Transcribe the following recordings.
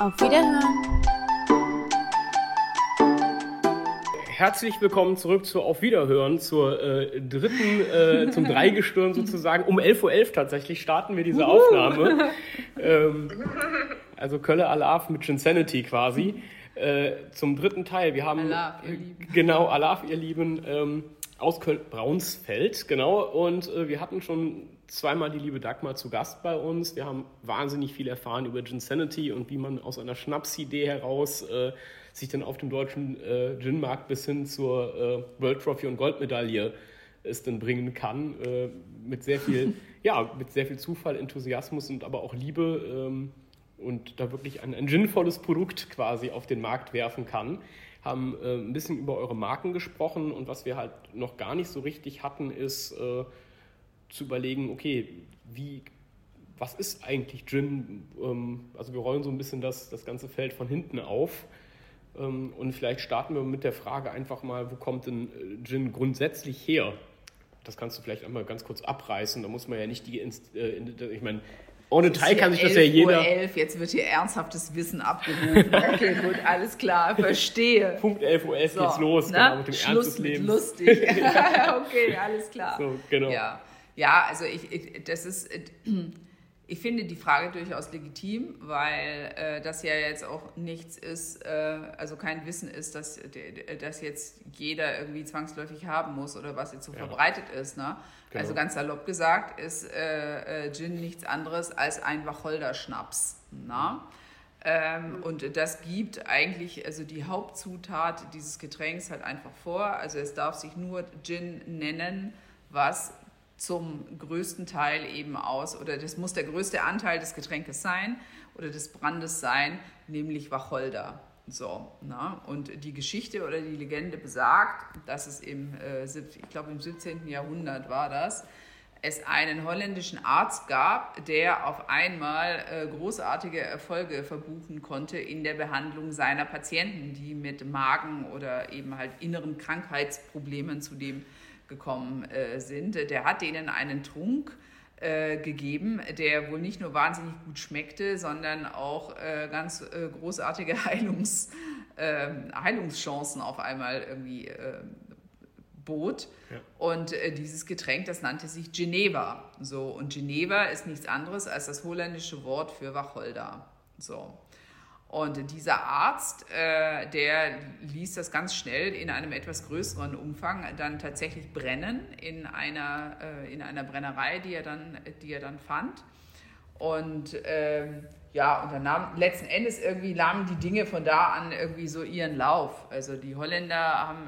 Auf Wiederhören. Herzlich willkommen zurück zu Auf Wiederhören, zur zum Dreigestirn sozusagen. Um 11.11 Uhr tatsächlich starten wir diese Aufnahme. Also Kölle Alaf mit Ginsanity quasi. Zum dritten Teil. Wir haben Alaf, ihr Lieben. Genau, Alaf, ihr Lieben, aus Köln-Braunsfeld, genau. Und wir hatten schon zweimal die liebe Dagmar zu Gast bei uns. Wir haben wahnsinnig viel erfahren über Ginsanity und wie man aus einer Schnapsidee heraus sich dann auf dem deutschen Gin-Markt bis hin zur World Trophy und Goldmedaille es dann bringen kann. Mit sehr viel, mit sehr viel Zufall, Enthusiasmus und aber auch Liebe und da wirklich ein ginvolles Produkt quasi auf den Markt werfen kann. Haben ein bisschen über eure Marken gesprochen und was wir halt noch gar nicht so richtig hatten, ist zu überlegen, okay, was ist eigentlich Gin? Also wir rollen so ein bisschen das ganze Feld von hinten auf. Und vielleicht starten wir mit der Frage einfach mal, wo kommt denn Gin grundsätzlich her? Das kannst du vielleicht einmal ganz kurz abreißen. Da muss man ja nicht ich meine, en Detail kann sich das ja jeder... 11:11 Uhr, jetzt wird hier ernsthaftes Wissen abgerufen. Okay, gut, alles klar, verstehe. Punkt 11:11 Uhr geht's los, ne? genau, mit dem Schluss Ernst des mit Lebens. lustig. Okay, alles klar. So, genau. Ja, also ich finde die Frage durchaus legitim, weil das ja jetzt auch nichts ist, also kein Wissen ist, dass jetzt jeder irgendwie zwangsläufig haben muss oder was jetzt so verbreitet ist. Ne? Genau. Also ganz salopp gesagt ist Gin nichts anderes als ein Wacholderschnaps. Ne? Und das gibt eigentlich, also die Hauptzutat dieses Getränks halt einfach vor. Also es darf sich nur Gin nennen, was zum größten Teil eben oder das muss der größte Anteil des Getränkes sein oder des Brandes sein, nämlich Wacholder. So, na? Und die Geschichte oder die Legende besagt, dass es im 17. Jahrhundert war das, es einen holländischen Arzt gab, der auf einmal großartige Erfolge verbuchen konnte in der Behandlung seiner Patienten, die mit Magen oder eben halt inneren Krankheitsproblemen zu dem gekommen sind. Der hat denen einen Trunk gegeben, der wohl nicht nur wahnsinnig gut schmeckte, sondern auch ganz großartige Heilungschancen auf einmal irgendwie bot. Ja. Und dieses Getränk, das nannte sich Geneva. So, und Geneva ist nichts anderes als das holländische Wort für Wacholder. So. Und dieser Arzt, der ließ das ganz schnell in einem etwas größeren Umfang dann tatsächlich brennen in einer Brennerei, die er dann fand. Und und dann letzten Endes irgendwie nahmen die Dinge von da an irgendwie so ihren Lauf. Also die Holländer haben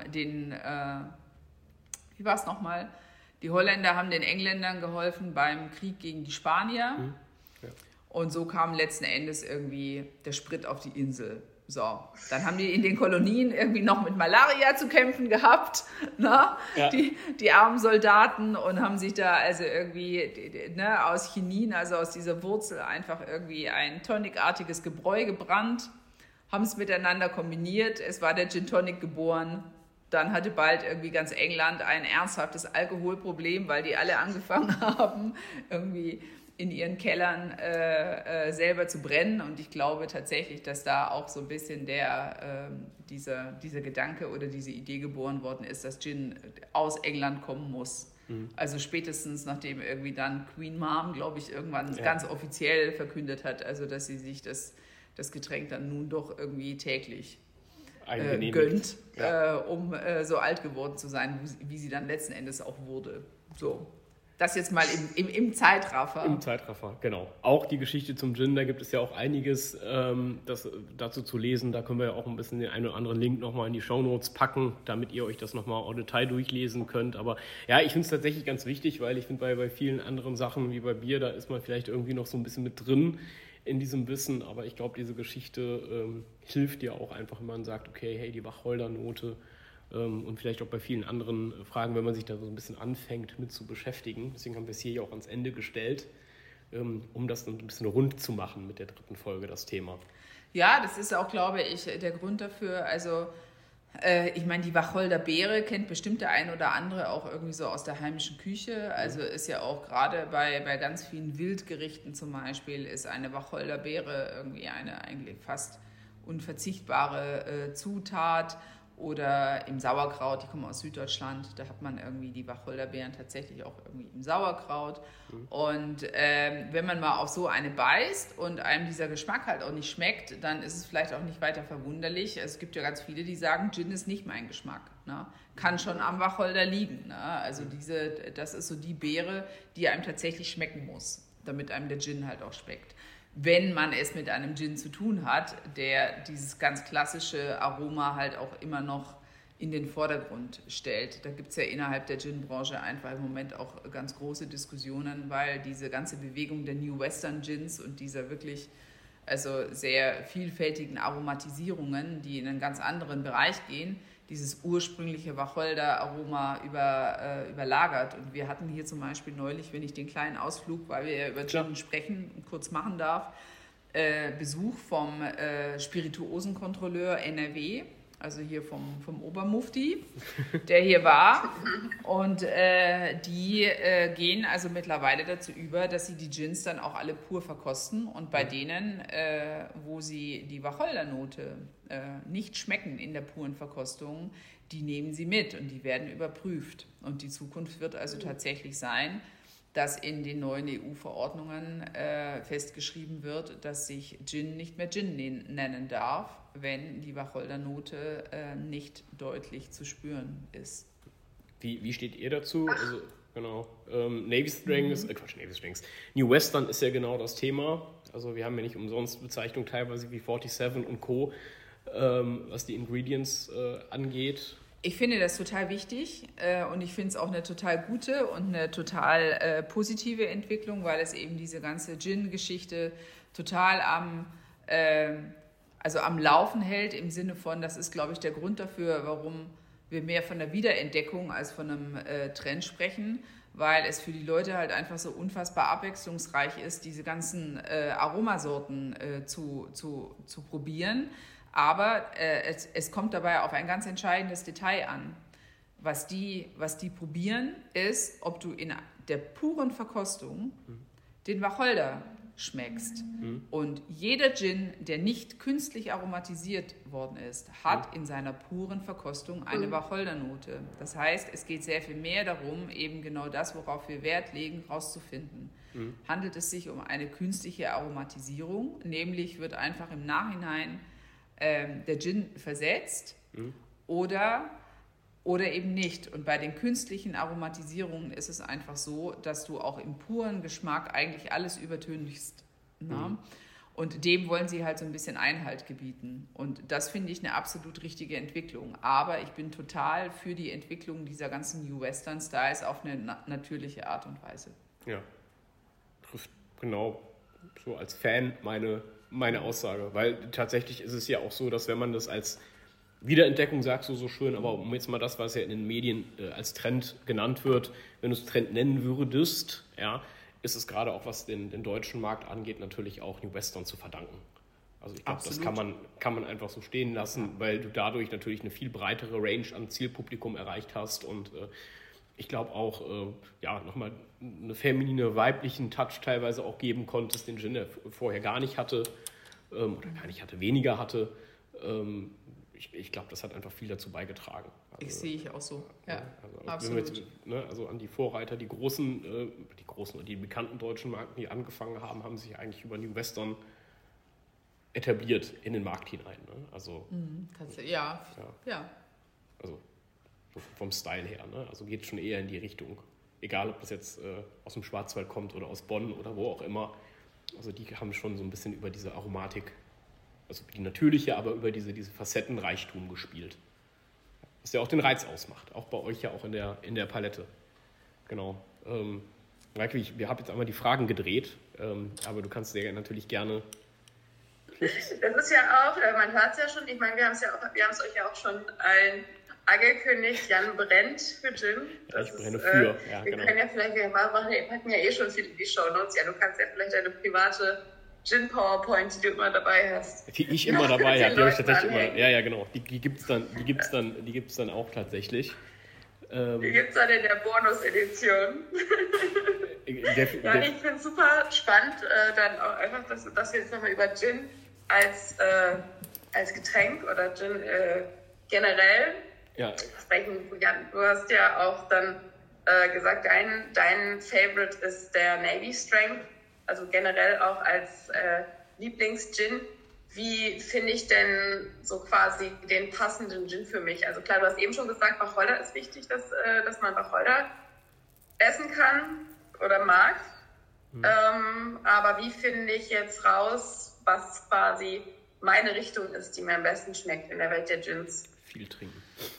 wie war es nochmal? Die Holländer haben den Engländern geholfen beim Krieg gegen die Spanier. Mhm. Ja. Und so kam letzten Endes irgendwie der Sprit auf die Insel. So, dann haben die in den Kolonien irgendwie noch mit Malaria zu kämpfen gehabt, ne? Ja. Die armen Soldaten, und haben sich da also irgendwie aus Chinin, also aus dieser Wurzel, einfach irgendwie ein tonicartiges Gebräu gebrannt, haben es miteinander kombiniert, es war der Gin Tonic geboren. Dann hatte bald irgendwie ganz England ein ernsthaftes Alkoholproblem, weil die alle angefangen haben, irgendwie in ihren Kellern selber zu brennen. Und ich glaube tatsächlich, dass da auch so ein bisschen dieser Gedanke oder diese Idee geboren worden ist, dass Gin aus England kommen muss. Mhm. Also spätestens nachdem irgendwie dann Queen Mom, glaube ich, irgendwann ganz offiziell verkündet hat, also dass sie sich das Getränk dann nun doch irgendwie täglich gönnt, um so alt geworden zu sein, wie sie dann letzten Endes auch wurde. So. Das jetzt mal im Zeitraffer. Im Zeitraffer, genau. Auch die Geschichte zum Gin, da gibt es ja auch einiges dazu zu lesen. Da können wir ja auch ein bisschen den einen oder anderen Link nochmal in die Shownotes packen, damit ihr euch das nochmal en Detail durchlesen könnt. Aber ja, ich finde es tatsächlich ganz wichtig, weil ich finde, bei vielen anderen Sachen wie bei Bier, da ist man vielleicht irgendwie noch so ein bisschen mit drin in diesem Wissen. Aber ich glaube, diese Geschichte hilft dir auch einfach, wenn man sagt, okay, hey, die Wacholdernote, und vielleicht auch bei vielen anderen Fragen, wenn man sich da so ein bisschen anfängt mit zu beschäftigen. Deswegen haben wir es hier ja auch ans Ende gestellt, um das dann ein bisschen rund zu machen mit der dritten Folge, das Thema. Ja, das ist auch, glaube ich, der Grund dafür. Also Ich meine, die Wacholderbeere kennt bestimmt der ein oder andere auch irgendwie so aus der heimischen Küche. Also ist ja auch gerade bei ganz vielen Wildgerichten zum Beispiel, ist eine Wacholderbeere irgendwie eine eigentlich fast unverzichtbare Zutat. Oder im Sauerkraut, ich komme aus Süddeutschland, da hat man irgendwie die Wacholderbeeren tatsächlich auch irgendwie im Sauerkraut. Und wenn man mal auf so eine beißt und einem dieser Geschmack halt auch nicht schmeckt, dann ist es vielleicht auch nicht weiter verwunderlich. Es gibt ja ganz viele, die sagen, Gin ist nicht mein Geschmack. Ne? Kann schon am Wacholder liegen. Ne? Also das ist so die Beere, die einem tatsächlich schmecken muss, damit einem der Gin halt auch schmeckt. Wenn man es mit einem Gin zu tun hat, der dieses ganz klassische Aroma halt auch immer noch in den Vordergrund stellt. Da gibt es ja innerhalb der Gin-Branche einfach im Moment auch ganz große Diskussionen, weil diese ganze Bewegung der New Western Gins und dieser wirklich sehr vielfältigen Aromatisierungen, die in einen ganz anderen Bereich gehen, dieses ursprüngliche Wacholder-Aroma überlagert. Und wir hatten hier zum Beispiel neulich, wenn ich den kleinen Ausflug, weil wir ja über Gin sprechen, kurz machen darf, Besuch vom Spirituosenkontrolleur NRW, also hier vom Obermufti, der hier war. Und die gehen also mittlerweile dazu über, dass sie die Gins dann auch alle pur verkosten. Und bei denen, wo sie die Wacholdernote nicht schmecken in der puren Verkostung, die nehmen sie mit und die werden überprüft. Und die Zukunft wird also tatsächlich sein, dass in den neuen EU-Verordnungen festgeschrieben wird, dass sich Gin nicht mehr Gin nennen darf, wenn die Wacholdernote nicht deutlich zu spüren ist. Wie steht ihr dazu? Also, genau. Navy Strings, Navy Strings. New Western ist ja genau das Thema. Also wir haben ja nicht umsonst Bezeichnungen teilweise wie 47 und Co., was die Ingredients angeht. Ich finde das total wichtig und ich finde es auch eine total gute und eine total positive Entwicklung, weil es eben diese ganze Gin-Geschichte total am Laufen hält, im Sinne von, das ist, glaube ich, der Grund dafür, warum wir mehr von der Wiederentdeckung als von einem Trend sprechen, weil es für die Leute halt einfach so unfassbar abwechslungsreich ist, diese ganzen Aromasorten zu probieren. Aber es kommt dabei auf ein ganz entscheidendes Detail an. Was die probieren, ist, ob du in der puren Verkostung den Wacholder schmeckst. Und jeder Gin, der nicht künstlich aromatisiert worden ist, hat in seiner puren Verkostung eine Wacholdernote. Das heißt, es geht sehr viel mehr darum, eben genau das, worauf wir Wert legen, rauszufinden. Handelt es sich um eine künstliche Aromatisierung, nämlich wird einfach im Nachhinein der Gin versetzt oder eben nicht. Und bei den künstlichen Aromatisierungen ist es einfach so, dass du auch im puren Geschmack eigentlich alles übertönigst. Und dem wollen sie halt so ein bisschen Einhalt gebieten. Und das finde ich eine absolut richtige Entwicklung. Aber ich bin total für die Entwicklung dieser ganzen New Western Styles auf eine natürliche Art und Weise. Ja, trifft genau so als Fan meine Aussage, weil tatsächlich ist es ja auch so, dass wenn man das als Wiederentdeckung sagst du so schön, aber um jetzt mal das, was ja in den Medien als Trend genannt wird, wenn du es Trend nennen würdest, ja, ist es gerade auch, was den deutschen Markt angeht, natürlich auch New Western zu verdanken. Also ich glaube, das kann man einfach so stehen lassen, weil du dadurch natürlich eine viel breitere Range an Zielpublikum erreicht hast und ich glaube auch, nochmal eine feminine, weiblichen Touch teilweise auch geben konntest, den Gin, der vorher gar nicht hatte oder gar nicht hatte, weniger hatte. Ich glaube, das hat einfach viel dazu beigetragen. Also, ich sehe ich auch so, ja, absolut. Wenn wir jetzt, an die Vorreiter, die großen oder die bekannten deutschen Marken, die angefangen haben sich eigentlich über New Western etabliert in den Markt hinein. Ne? Also, ja. Also vom Style her, ne? Also geht schon eher in die Richtung. Egal, ob das jetzt aus dem Schwarzwald kommt oder aus Bonn oder wo auch immer. Also die haben schon so ein bisschen über diese Aromatik, also die natürliche, aber über diese Facettenreichtum gespielt. Was ja auch den Reiz ausmacht. Auch bei euch ja auch in der Palette. Genau. Michael, wir haben jetzt einmal die Fragen gedreht, aber du kannst natürlich gerne... Das ist ja auch, man hört es ja schon, ich meine, wir haben es euch ja auch schon allen angekündigt, Jan brennt für Gin. Ich brenne für, wir können ja vielleicht, wir packen ja schon viel in die Shownotes. Ja, du kannst ja vielleicht deine private Gin-PowerPoint, die du immer dabei hast. Die ich immer dabei habe, die habe ich tatsächlich immer. Anhängen. Ja, genau. Die gibt's dann auch tatsächlich. Die gibt es dann in der Bonus-Edition. Ich finde es super spannend, dann auch einfach, dass wir jetzt nochmal über Gin als Getränk oder Gin generell sprechen. Jan, du hast ja auch dann gesagt, dein Favorite ist der Navy Strength, also generell auch als Lieblings-Gin. Wie finde ich denn so quasi den passenden Gin für mich? Also klar, du hast eben schon gesagt, Wacholder ist wichtig, dass man Wacholder essen kann oder mag. Aber wie finde ich jetzt raus, was quasi meine Richtung ist, die mir am besten schmeckt in der Welt der Gins? Viel trinken.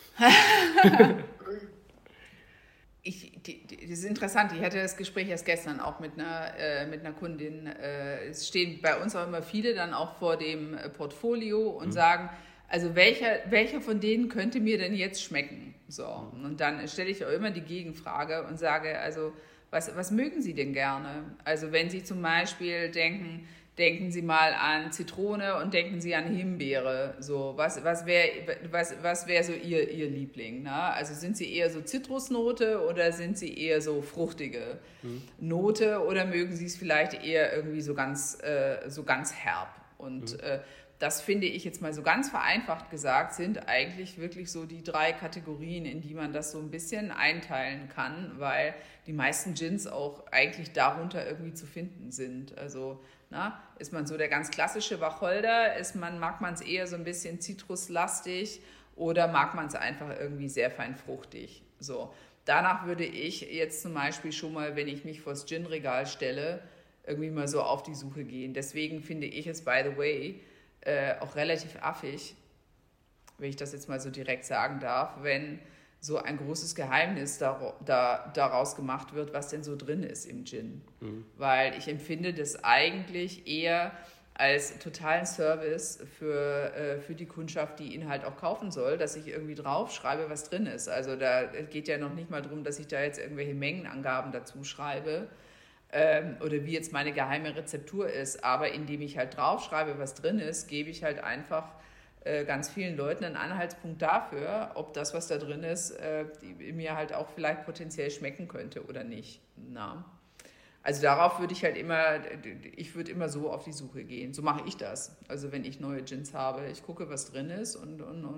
Das ist interessant. Ich hatte das Gespräch erst gestern auch mit einer Kundin. Es stehen bei uns auch immer viele dann auch vor dem Portfolio und sagen, also welcher von denen könnte mir denn jetzt schmecken? So. Und dann stelle ich auch immer die Gegenfrage und sage, also was mögen Sie denn gerne? Also wenn Sie zum Beispiel denken Sie mal an Zitrone und denken Sie an Himbeere. So, was wär so Ihr Liebling? Ne? Also sind Sie eher so Zitrusnote oder sind Sie eher so fruchtige Note oder mögen Sie es vielleicht eher irgendwie so ganz herb? Und das finde ich jetzt mal so ganz vereinfacht gesagt, sind eigentlich wirklich so die 3 Kategorien, in die man das so ein bisschen einteilen kann, weil die meisten Gins auch eigentlich darunter irgendwie zu finden sind. Also ist man so der ganz klassische Wacholder, mag man es eher so ein bisschen zitruslastig oder mag man es einfach irgendwie sehr fein fruchtig. So. Danach würde ich jetzt zum Beispiel schon mal, wenn ich mich vors Gin-Regal stelle, irgendwie mal so auf die Suche gehen. Deswegen finde ich es, by the way, auch relativ affig, wenn ich das jetzt mal so direkt sagen darf, wenn so ein großes Geheimnis daraus gemacht wird, was denn so drin ist im Gin. Weil ich empfinde das eigentlich eher als totalen Service für die Kundschaft, die ihn halt auch kaufen soll, dass ich irgendwie draufschreibe, was drin ist. Also da geht ja noch nicht mal darum, dass ich da jetzt irgendwelche Mengenangaben dazu schreibe oder wie jetzt meine geheime Rezeptur ist. Aber indem ich halt draufschreibe, was drin ist, gebe ich halt einfach ganz vielen Leuten einen Anhaltspunkt dafür, ob das, was da drin ist, mir halt auch vielleicht potenziell schmecken könnte oder nicht. Also darauf würde ich halt immer so auf die Suche gehen. So mache ich das. Also wenn ich neue Gins habe, ich gucke, was drin ist und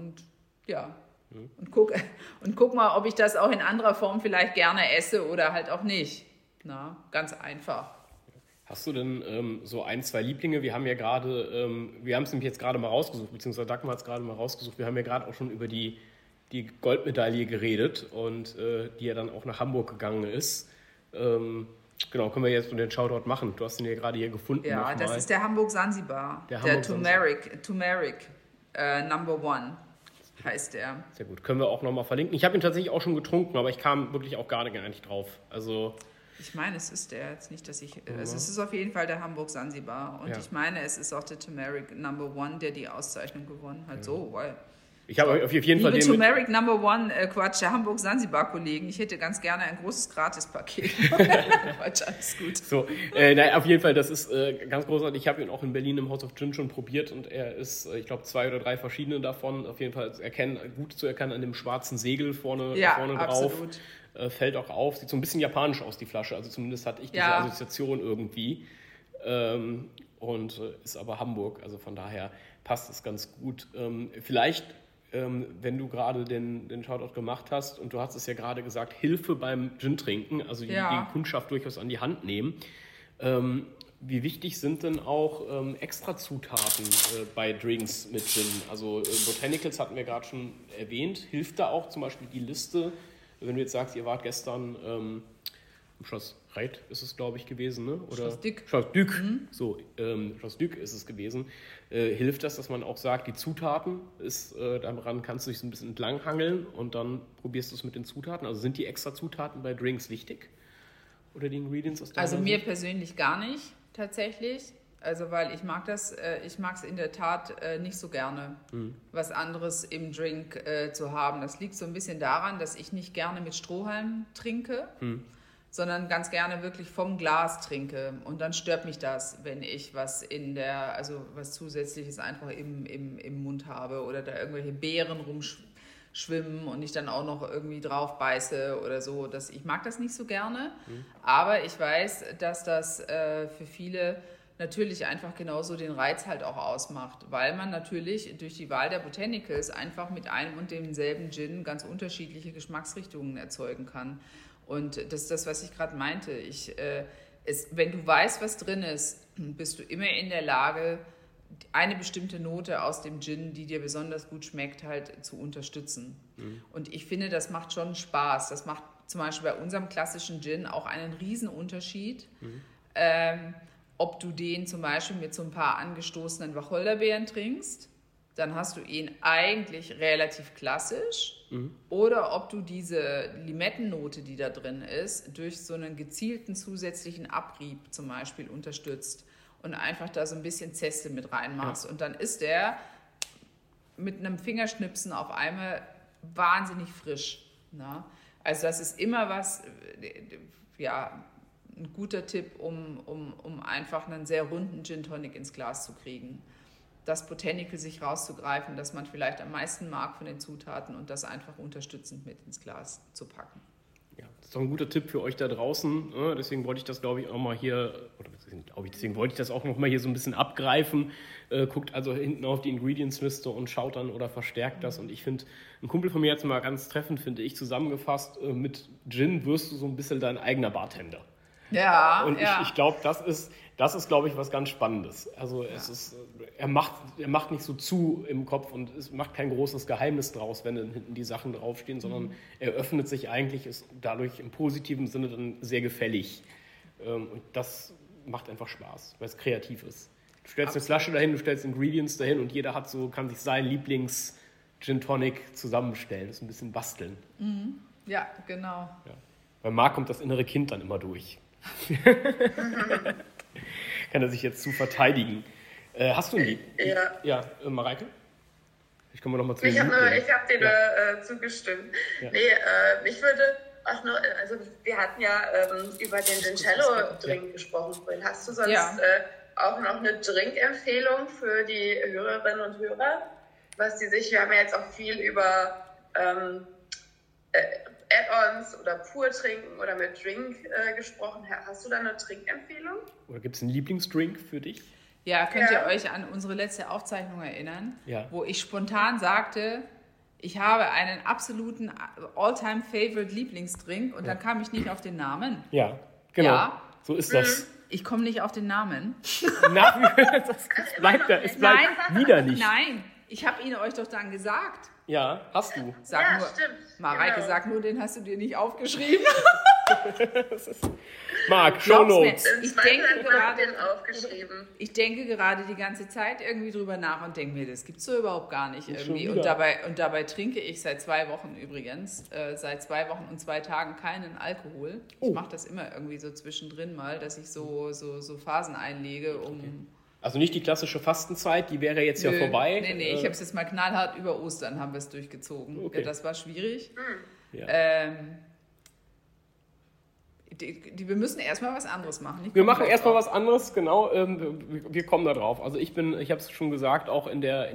guck mal, ob ich das auch in anderer Form vielleicht gerne esse oder halt auch nicht. Ganz einfach. Hast du denn so 1, 2 Lieblinge? Wir haben ja gerade, wir haben es nämlich jetzt gerade mal rausgesucht, beziehungsweise Dagmar hat es gerade mal rausgesucht. Wir haben ja gerade auch schon über die Goldmedaille geredet und die ja dann auch nach Hamburg gegangen ist. Genau, können wir jetzt den Shoutout machen. Du hast ihn ja gerade hier gefunden. Ja, das ist der Hamburg-Sansibar. Der Turmeric Number One heißt der. Sehr gut, können wir auch nochmal verlinken. Ich habe ihn tatsächlich auch schon getrunken, aber ich kam wirklich auch gar nicht drauf. Also... Ich meine, es ist der jetzt nicht, dass ich... Also es ist auf jeden Fall der Hamburg-Sansibar. Und ich meine, es ist auch der Turmeric Number One, der die Auszeichnung gewonnen hat. So, weil... Ich habe auf jeden Fall den... Turmeric Number One, der Hamburg-Sansibar-Kollegen. Ich hätte ganz gerne ein großes Gratispaket. Quatsch, alles gut. So, auf jeden Fall, das ist ganz großartig. Ich habe ihn auch in Berlin im House of Gin schon probiert und er ist, ich glaube, 2 oder 3 verschiedene davon. Auf jeden Fall gut zu erkennen an dem schwarzen Segel vorne drauf. Absolut. Fällt auch auf, sieht so ein bisschen japanisch aus, die Flasche. Also zumindest hatte ich diese Assoziation irgendwie. Und ist aber Hamburg, also von daher passt es ganz gut. Vielleicht, wenn du gerade den Shoutout gemacht hast und du hast es ja gerade gesagt, Hilfe beim Gin-Trinken, also die Kundschaft durchaus an die Hand nehmen. Wie wichtig sind denn auch Extrazutaten bei Drinks mit Gin? Also Botanicals hatten wir gerade schon erwähnt. Hilft da auch zum Beispiel die Liste? Wenn du jetzt sagst, ihr wart gestern im Schloss Reit, ist es, glaube ich, gewesen, ne? Oder Schloss Duc. So, Schloss Duc ist es gewesen. Hilft das, dass man auch sagt, die Zutaten daran kannst du dich so ein bisschen entlanghangeln und dann probierst du es mit den Zutaten? Also sind die extra Zutaten bei Drinks wichtig? Oder die Ingredients aus deiner Sicht? Mir persönlich gar nicht, tatsächlich. Also weil ich mag es in der Tat nicht so gerne, was anderes im Drink zu haben. Das liegt so ein bisschen daran, dass ich nicht gerne mit Strohhalm trinke, sondern ganz gerne wirklich vom Glas trinke. Und dann stört mich das, wenn ich was was Zusätzliches einfach im Mund habe oder da irgendwelche Beeren rumschwimmen und ich dann auch noch irgendwie drauf beiße oder so. Ich mag das nicht so gerne, aber ich weiß, dass das für viele natürlich einfach genauso den Reiz halt auch ausmacht, weil man natürlich durch die Wahl der Botanicals einfach mit einem und demselben Gin ganz unterschiedliche Geschmacksrichtungen erzeugen kann. Und das ist das, was ich gerade meinte. Wenn du weißt, was drin ist, bist du immer in der Lage, eine bestimmte Note aus dem Gin, die dir besonders gut schmeckt, halt zu unterstützen. Und ich finde, das macht schon Spaß. Das macht zum Beispiel bei unserem klassischen Gin auch einen riesen Unterschied. Ob du den zum Beispiel mit so ein paar angestoßenen Wacholderbeeren trinkst, dann hast du ihn eigentlich relativ klassisch. Oder ob du diese Limettennote, die da drin ist, durch so einen gezielten zusätzlichen Abrieb zum Beispiel unterstützt und einfach da so ein bisschen Zeste mit reinmachst. Ja. Und dann ist der mit einem Fingerschnipsen auf einmal wahnsinnig frisch. Ne? Also das ist immer was, ein guter Tipp, um einfach einen sehr runden Gin Tonic ins Glas zu kriegen. Das Botanical sich rauszugreifen, das man vielleicht am meisten mag von den Zutaten und das einfach unterstützend mit ins Glas zu packen. Ja, das ist doch ein guter Tipp für euch da draußen. Deswegen wollte ich das, glaube ich, auch mal hier, deswegen wollte ich das auch noch mal hier so ein bisschen abgreifen. Guckt also hinten auf die Ingredients-Liste und schaut dann oder verstärkt das. Und ich finde, ein Kumpel von mir hat es mal ganz treffend, finde ich, zusammengefasst, mit Gin wirst du so ein bisschen dein eigener Bartender. Ja, und ich glaube, das ist, glaube ich, was ganz Spannendes. Also er macht nicht so zu im Kopf und es macht kein großes Geheimnis draus, wenn dann hinten die Sachen draufstehen, sondern er öffnet sich eigentlich, ist dadurch im positiven Sinne dann sehr gefällig. Und das macht einfach Spaß, weil es kreativ ist. Du stellst eine Flasche dahin, du stellst Ingredients dahin und jeder kann sich seinen Lieblings-Gin Tonic zusammenstellen. Das ist ein bisschen basteln. Ja, genau. Ja. Bei Marc kommt das innere Kind dann immer durch. Kann er sich jetzt zu verteidigen. Hast du ein Lied? Ja, Mareike? Ich komme noch mal zu Ich habe dir zugestimmt. Ja. Nee, ich würde auch nur, also wir hatten ja über den Vincello-Drink gesprochen vorhin. Hast du sonst auch noch eine Trinkempfehlung für die Hörerinnen und Hörer? Wir haben ja jetzt auch viel über Add-ons oder pur trinken oder mit Drink gesprochen. Hast du da eine Trinkempfehlung? Oder gibt es einen Lieblingsdrink für dich? Ja, könnt ihr euch an unsere letzte Aufzeichnung erinnern, wo ich spontan sagte, ich habe einen absoluten All-Time-Favorite Lieblingsdrink und dann kam ich nicht auf den Namen. Ja, genau. Ja. So ist das. Ich komme nicht auf den Namen. Es bleibt wieder nicht. Nein, ich habe ihn euch doch dann gesagt. Ja, hast du. Stimmt. Mareike, sag nur, den hast du dir nicht aufgeschrieben. Marc, Shownotes. Ich denke gerade die ganze Zeit irgendwie drüber nach und denke mir, das gibt es so überhaupt gar nicht irgendwie. Und dabei trinke ich seit 2 Wochen übrigens, seit 2 Wochen und 2 Tagen keinen Alkohol. Ich mache das immer irgendwie so zwischendrin mal, dass ich so Phasen einlege, um... Also nicht die klassische Fastenzeit, die wäre jetzt ja vorbei. Nee, ich habe es jetzt mal knallhart über Ostern haben wir es durchgezogen. Okay. Ja, das war schwierig. Ja. Wir müssen erstmal was anderes machen. Wir machen erstmal was anderes, genau. Wir kommen da drauf. Also ich habe es schon gesagt, auch in der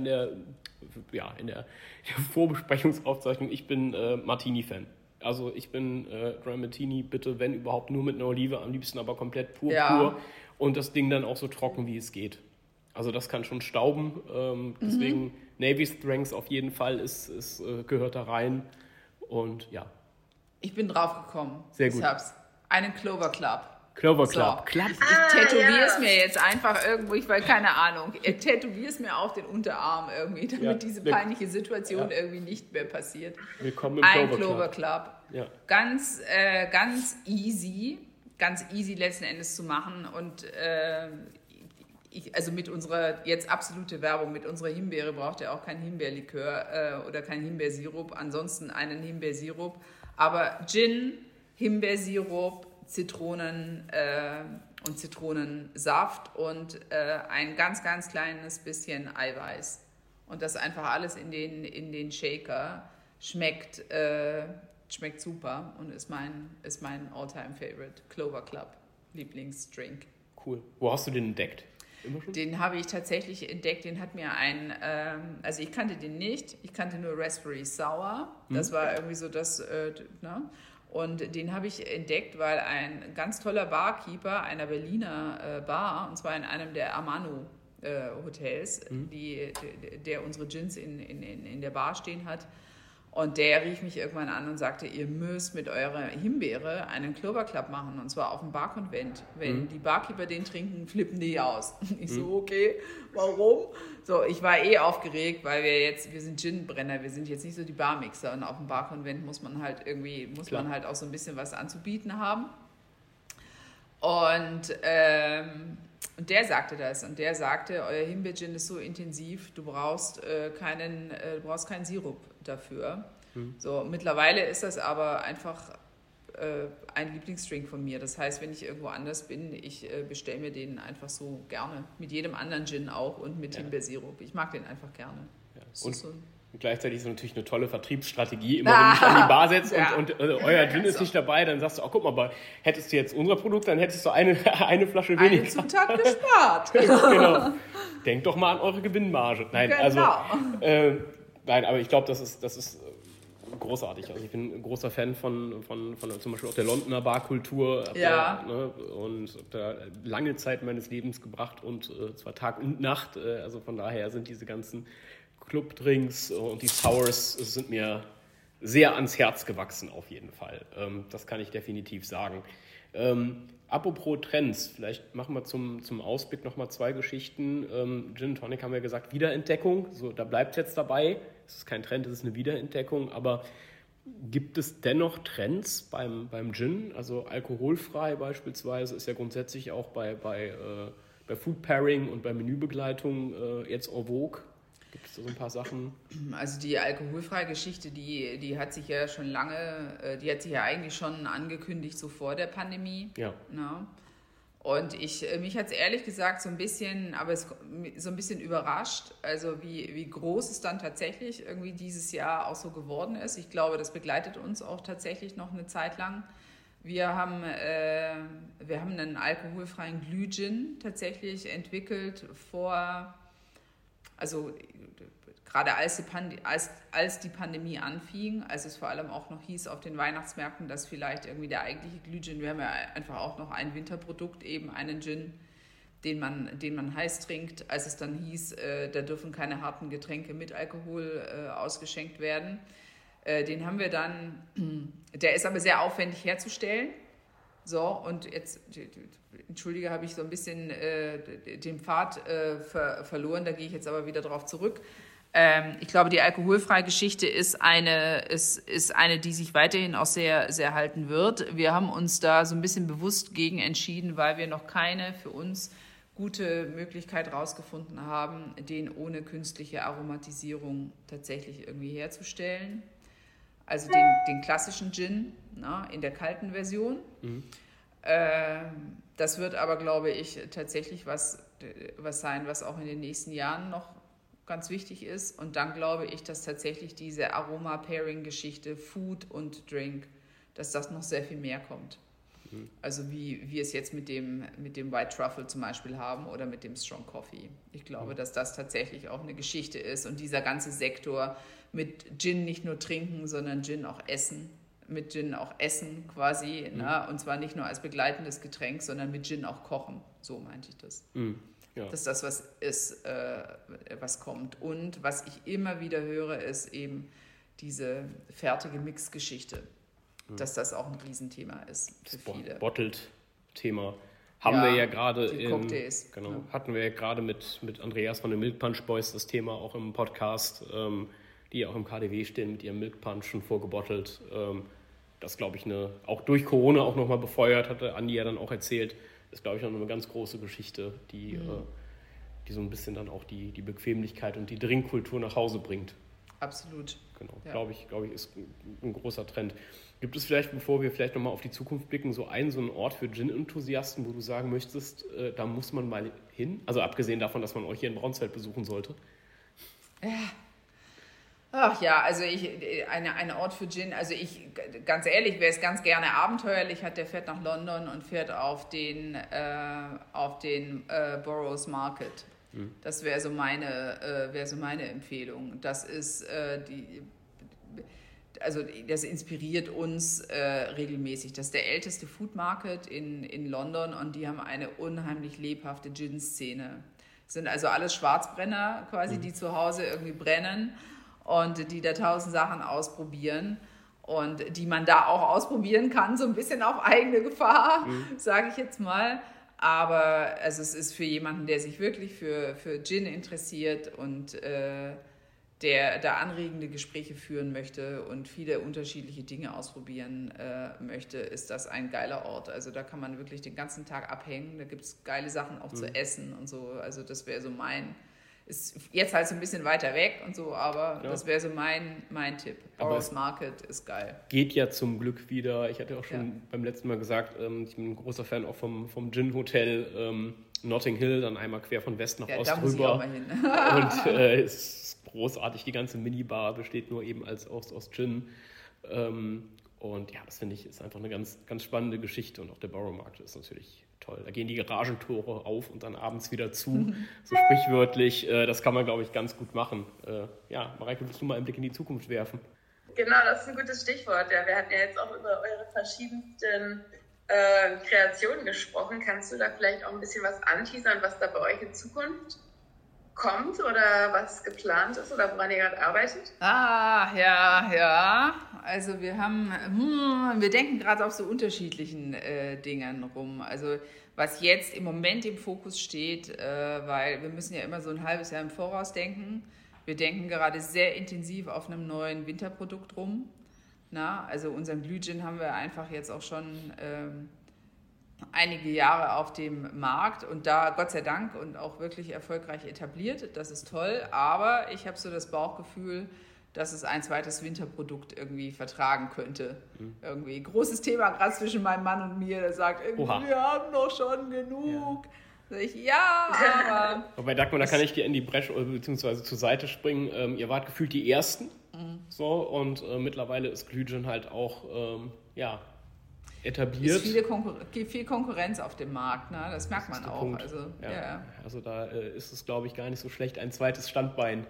Vorbesprechungsaufzeichnung, ich bin Martini-Fan. Also ich bin Dry Martini, bitte, wenn überhaupt, nur mit einer Olive, am liebsten aber komplett pur. Und das Ding dann auch so trocken, wie es geht. Also das kann schon stauben. Deswegen Navy Strengths auf jeden Fall gehört da rein. Und ja. Ich bin drauf gekommen. Sehr gut. Ich hab's. Einen Clover Club. Clover Club. So. Ich tätowiere es mir jetzt einfach irgendwo, keine Ahnung. Ich tätowiere es mir auf den Unterarm irgendwie, damit diese peinliche Situation irgendwie nicht mehr passiert. Willkommen im Clover Club. Ja. Ganz easy letzten Endes zu machen und also mit unserer jetzt absolute Werbung, mit unserer Himbeere braucht ihr auch kein Himbeerlikör oder kein Himbeersirup, ansonsten einen Himbeersirup, aber Gin, Himbeersirup, Zitronen und Zitronensaft und ein ganz, ganz kleines bisschen Eiweiß und das einfach alles in den Shaker schmeckt schmeckt super und ist mein All-Time-Favorite. Clover Club, Lieblingsdrink. Cool. Wo hast du den entdeckt? Den habe ich tatsächlich entdeckt, den hat mir also ich kannte den nicht, ich kannte nur Raspberry Sour, das war irgendwie so das, ne? Und den habe ich entdeckt, weil ein ganz toller Barkeeper einer Berliner Bar, und zwar in einem der Amano Hotels, der unsere Gins in der Bar stehen hat. Und der rief mich irgendwann an und sagte, ihr müsst mit eurer Himbeere einen Clover Club machen, und zwar auf dem Barkonvent. Wenn die Barkeeper den trinken, flippen die aus. Ich so, okay, warum? So, ich war aufgeregt, weil wir sind Gin-Brenner, wir sind jetzt nicht so die Barmixer, und auf dem Barkonvent muss man halt auch so ein bisschen was anzubieten haben. Und der sagte das, und der sagte, euer Himbeer-Gin ist so intensiv, du brauchst keinen Sirup dafür. So, mittlerweile ist das aber einfach ein Lieblingsdrink von mir. Das heißt, wenn ich irgendwo anders bin, ich bestelle mir den einfach so gerne. Mit jedem anderen Gin auch und mit Himbeersirup. Ich mag den einfach gerne. Ja. Und gleichzeitig ist es natürlich eine tolle Vertriebsstrategie. Immer wenn ich an die Bar setze und euer Gin ist nicht dabei, dann sagst du, guck mal, hättest du jetzt unser Produkt, dann hättest du eine Flasche weniger. Eine Zutat gespart. Genau. Denkt doch mal an eure Gewinnmarge. Nein, genau. Nein, aber ich glaube, das ist großartig. Also ich bin ein großer Fan von zum Beispiel auch der Londoner Barkultur. Und habe da lange Zeit meines Lebens gebracht, und zwar Tag und Nacht. Also von daher sind diese ganzen Clubdrinks und die Sours sind mir sehr ans Herz gewachsen auf jeden Fall. Das kann ich definitiv sagen. Apropos Trends, vielleicht machen wir zum Ausblick nochmal 2 Geschichten. Gin Tonic haben wir gesagt, Wiederentdeckung, so, da bleibt es jetzt dabei. Es ist kein Trend, es ist eine Wiederentdeckung, aber gibt es dennoch Trends beim Gin? Also alkoholfrei beispielsweise ist ja grundsätzlich auch bei Food Pairing und bei Menübegleitung jetzt en vogue. Gibt es da so ein paar Sachen? Also die alkoholfreie Geschichte, die hat sich ja schon lange, die hat sich ja eigentlich schon angekündigt, so vor der Pandemie. Ja. Na? Und mich hat es ehrlich gesagt so ein bisschen überrascht, also wie groß es dann tatsächlich irgendwie dieses Jahr auch so geworden ist. Ich glaube, das begleitet uns auch tatsächlich noch eine Zeit lang. Wir haben einen alkoholfreien Glühgin tatsächlich entwickelt gerade als die Pandemie anfing, als es vor allem auch noch hieß auf den Weihnachtsmärkten, dass vielleicht irgendwie der eigentliche Glühgin, wir haben ja einfach auch noch ein Winterprodukt, eben einen Gin, den man heiß trinkt, als es dann hieß, da dürfen keine harten Getränke mit Alkohol ausgeschenkt werden. Den haben wir dann, der ist aber sehr aufwendig herzustellen. So, und jetzt, entschuldige, habe ich so ein bisschen den Pfad verloren, da gehe ich jetzt aber wieder drauf zurück. Ich glaube, die alkoholfreie Geschichte ist eine, die sich weiterhin auch sehr, sehr halten wird. Wir haben uns da so ein bisschen bewusst gegen entschieden, weil wir noch keine für uns gute Möglichkeit rausgefunden haben, den ohne künstliche Aromatisierung tatsächlich irgendwie herzustellen. Also den klassischen Gin, in der kalten Version. Das wird aber, glaube ich, tatsächlich was sein, was auch in den nächsten Jahren noch ganz wichtig ist. Und dann glaube ich, dass tatsächlich diese Aroma-Pairing-Geschichte, Food und Drink, dass das noch sehr viel mehr kommt. Also wie wir es jetzt mit dem White Truffle zum Beispiel haben oder mit dem Strong Coffee. Ich glaube, dass das tatsächlich auch eine Geschichte ist. Und dieser ganze Sektor mit Gin nicht nur trinken, sondern Gin auch essen. Mit Gin auch essen quasi. Und zwar nicht nur als begleitendes Getränk, sondern mit Gin auch kochen. So meinte ich das. Ja. Dass das was ist, was kommt. Und was ich immer wieder höre, ist eben diese fertige Mixgeschichte. Dass das auch ein Riesenthema ist für viele. Bottled-Thema haben wir ja gerade Genau. Hatten wir ja gerade mit Andreas von den Milk Punch Boys das Thema auch im Podcast, die ja auch im KDW stehen mit ihrem Milk Punch schon vorgebottelt. Das, glaube ich, auch durch Corona auch nochmal befeuert, hatte Andi ja dann auch erzählt, ist, glaube ich, noch eine ganz große Geschichte, die so ein bisschen dann auch die Bequemlichkeit und die Trinkkultur nach Hause bringt. Absolut. Genau, ja. Glaube ich, ist ein großer Trend. Gibt es vielleicht, bevor wir vielleicht nochmal auf die Zukunft blicken, so einen Ort für Gin-Enthusiasten, wo du sagen möchtest, da muss man mal hin? Also abgesehen davon, dass man euch hier in Braunsfeld besuchen sollte. Ja. Ach ja, also ein Ort für Gin, also ganz ehrlich, wäre es ganz gerne abenteuerlich, der fährt nach London und fährt auf den Burroughs Market. Das wäre so meine Empfehlung. Das ist das inspiriert uns regelmäßig. Das ist der älteste Food Market in London und die haben eine unheimlich lebhafte Gin-Szene. Das sind also alles Schwarzbrenner quasi, die zu Hause irgendwie brennen und die da 1000 Sachen ausprobieren und die man da auch ausprobieren kann, so ein bisschen auf eigene Gefahr, sage ich jetzt mal. Aber also es ist für jemanden, der sich wirklich für Gin interessiert und der da anregende Gespräche führen möchte und viele unterschiedliche Dinge ausprobieren möchte, ist das ein geiler Ort. Also da kann man wirklich den ganzen Tag abhängen. Da gibt es geile Sachen auch zu essen und so. Also das wäre so ist jetzt halt so ein bisschen weiter weg und so, aber das wäre so mein Tipp. Burroughs Market ist geil. Geht ja zum Glück wieder. Ich hatte auch schon beim letzten Mal gesagt, ich bin ein großer Fan auch vom Gin Hotel Notting Hill, dann einmal quer von West nach Ost da muss rüber. Ich auch mal hin. Und es ist großartig. Die ganze Minibar besteht nur eben aus Gin. Und ja, das finde ich ist einfach eine ganz, ganz spannende Geschichte. Und auch der Borough Market ist natürlich toll. Da gehen die Garagentore auf und dann abends wieder zu. So sprichwörtlich. Das kann man, glaube ich, ganz gut machen. Ja, Mareike, willst du mal einen Blick in die Zukunft werfen? Genau, das ist ein gutes Stichwort. Ja, wir hatten ja jetzt auch über eure verschiedensten Kreationen gesprochen. Kannst du da vielleicht auch ein bisschen was anteasern, was da bei euch in Zukunft kommt oder was geplant ist oder woran ihr gerade arbeitet? Ja. Also wir denken gerade auf so unterschiedlichen Dingen rum. Also was jetzt im Moment im Fokus steht, weil wir müssen ja immer so ein halbes Jahr im Voraus denken. Wir denken gerade sehr intensiv auf einem neuen Winterprodukt rum. Also unseren Glühgin haben wir einfach jetzt auch schon einige Jahre auf dem Markt und da Gott sei Dank und auch wirklich erfolgreich etabliert. Das ist toll, aber ich habe so das Bauchgefühl, dass es ein zweites Winterprodukt irgendwie vertragen könnte. Irgendwie großes Thema, gerade zwischen meinem Mann und mir, der sagt, wir haben doch schon genug. Aber... Wobei, Dagmar, da kann ich dir in die Bresche bzw. zur Seite springen. Ihr wart gefühlt die Ersten. So, und mittlerweile ist Glühgin halt auch etabliert. Es gibt viel Konkurrenz auf dem Markt, ne? Das merkt man auch. Punkt. Also da ist es, glaube ich, gar nicht so schlecht, ein zweites Standbein.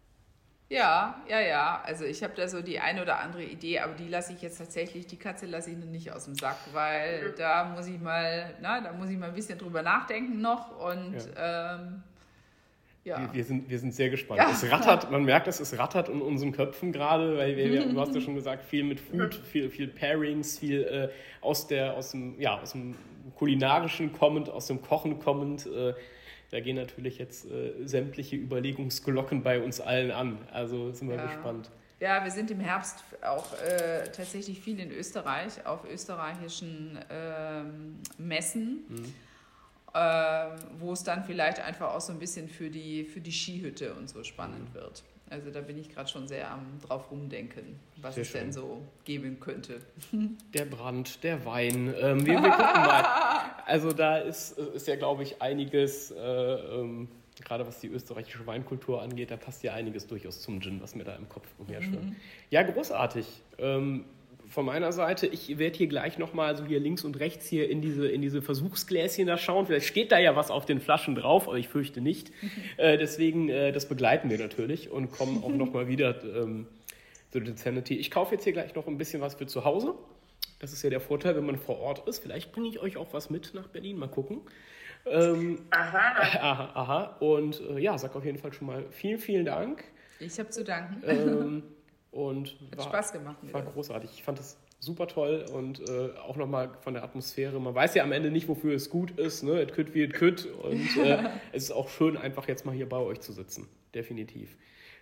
Ja. Also ich habe da so die eine oder andere Idee, aber die Katze lasse ich noch nicht aus dem Sack, weil da muss ich mal ein bisschen drüber nachdenken noch und Wir sind sehr gespannt. Ja. Es rattert, man merkt, es rattert in unseren Köpfen gerade, weil du hast ja schon gesagt, viel mit Food, viel Pairings, viel aus dem Kulinarischen kommend, aus dem Kochen kommend. Da gehen natürlich jetzt sämtliche Überlegungsglocken bei uns allen an. Also sind wir gespannt. Ja, wir sind im Herbst auch tatsächlich viel in Österreich, auf österreichischen Messen. Wo es dann vielleicht einfach auch so ein bisschen für die Skihütte und so spannend wird. Also da bin ich gerade schon sehr am drauf rumdenken, was sehr es schön. Denn so geben könnte. Der Brand, der Wein, wir gucken mal. Also da ist ja, glaube ich, einiges, gerade was die österreichische Weinkultur angeht, da passt ja einiges durchaus zum Gin, was mir da im Kopf umherschwimmt. Ja, großartig. Von meiner Seite, ich werde hier gleich nochmal so hier links und rechts hier in diese Versuchsgläschen da schauen. Vielleicht steht da ja was auf den Flaschen drauf, aber ich fürchte nicht. Deswegen, das begleiten wir natürlich und kommen auch nochmal wieder zu Ginsanity. Ich kaufe jetzt hier gleich noch ein bisschen was für zu Hause. Das ist ja der Vorteil, wenn man vor Ort ist. Vielleicht bringe ich euch auch was mit nach Berlin. Mal gucken. Aha. Und sag auf jeden Fall schon mal vielen, vielen Dank. Ich habe zu danken. Und hat Spaß gemacht. War großartig. Ich fand das super toll und auch nochmal von der Atmosphäre. Man weiß ja am Ende nicht, wofür es gut ist. Ne? It could be it could. Und es ist auch schön, einfach jetzt mal hier bei euch zu sitzen. Definitiv.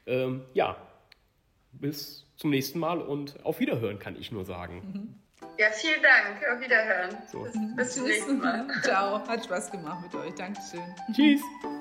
Bis zum nächsten Mal und auf Wiederhören, kann ich nur sagen. Ja, vielen Dank. Auf Wiederhören. So. Bis zum nächsten Mal. Ciao. Hat Spaß gemacht mit euch. Dankeschön. Tschüss.